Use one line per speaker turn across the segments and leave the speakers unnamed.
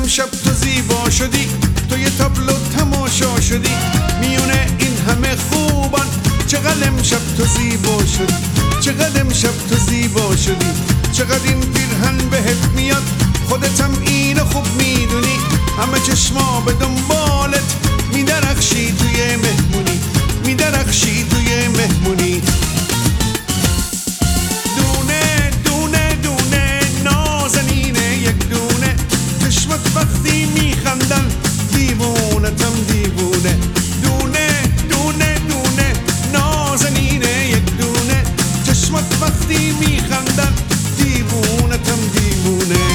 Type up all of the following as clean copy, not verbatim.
امشب تو زیبا شدی، تو یه تابلو تماشا شدی میونه این همه خوبان. چقدر امشب تو زیبا شدی، چقدر امشب تو زیبا شدی، چقدر این پیرهن بهت میاد، خودتم اینو خوب میدونی. همه چشما به دنبالت میدرخشی توی مهمونی، میدرخشی توی مهمونی. دونه دونه دونه نازنینه یک دونه، چشمت وقتی میخندن دیوونتم دیوونه. دونه دونه دونه نازنینه یک دونه، چشمت وقتی میخندن دیوونتم دیوونه.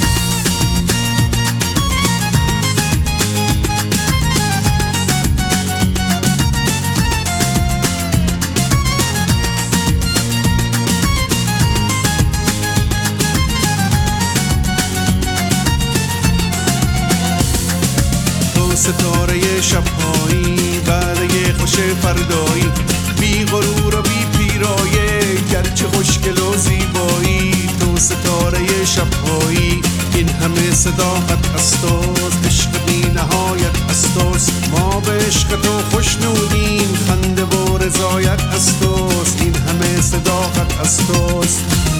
ستاره شبهایی بعد یه خوش فردایی، بی غرور و بی پیرایه گرچه خوشگل و زیبایی. تو ستاره شبهایی این همه صداقت هستاست، عشق بی نهایت هستاست. ما به عشق تو خوشنودیم، خنده و رضایت هستاست، این همه صداقت هستاست.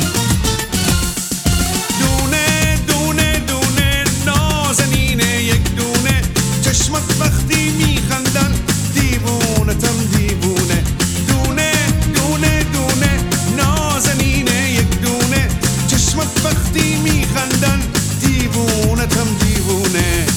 دونه دونه دونه نازنینه یک دونه، چشمت وقتی میخندن دیوونتم دیوونه. دونه دونه دونه نازنینه یک دونه، چشمت وقتی میخندن دیوونتم دیوونه.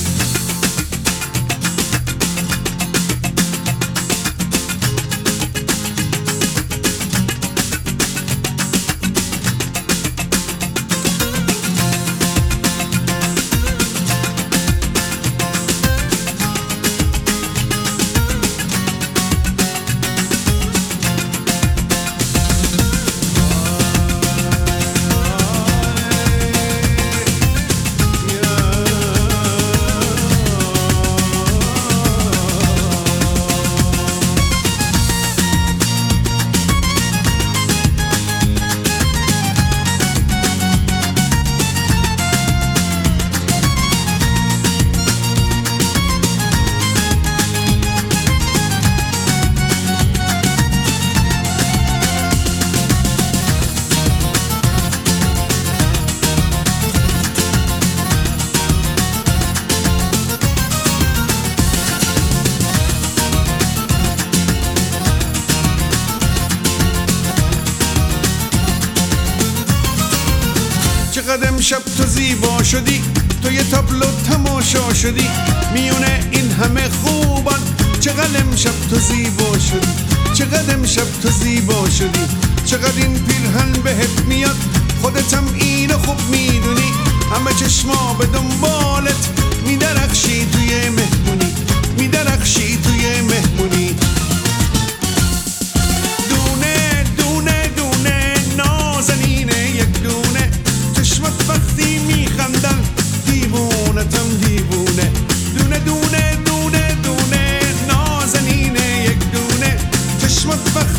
چقدر امشب تو زیبا شدی، تو یه تابلو تماشا شدی میونه این همه خوبان. چقدر امشب تو زیبا شدی، چقدر امشب تو زیبا شدی، چقدر این پیرهن بهت میاد، خودتم اینو خوب میدونی. همه چشما به دنبالت میدرخشی توی مهمونی، میدرخشی توی مهمونی. دونه دونه دونه نازنینه یک دونه، چشمت وقتی میخندن دیوونتم دیوونه. دونه دونه دونه دونه نازنینه یک دونه، چشمت وقتی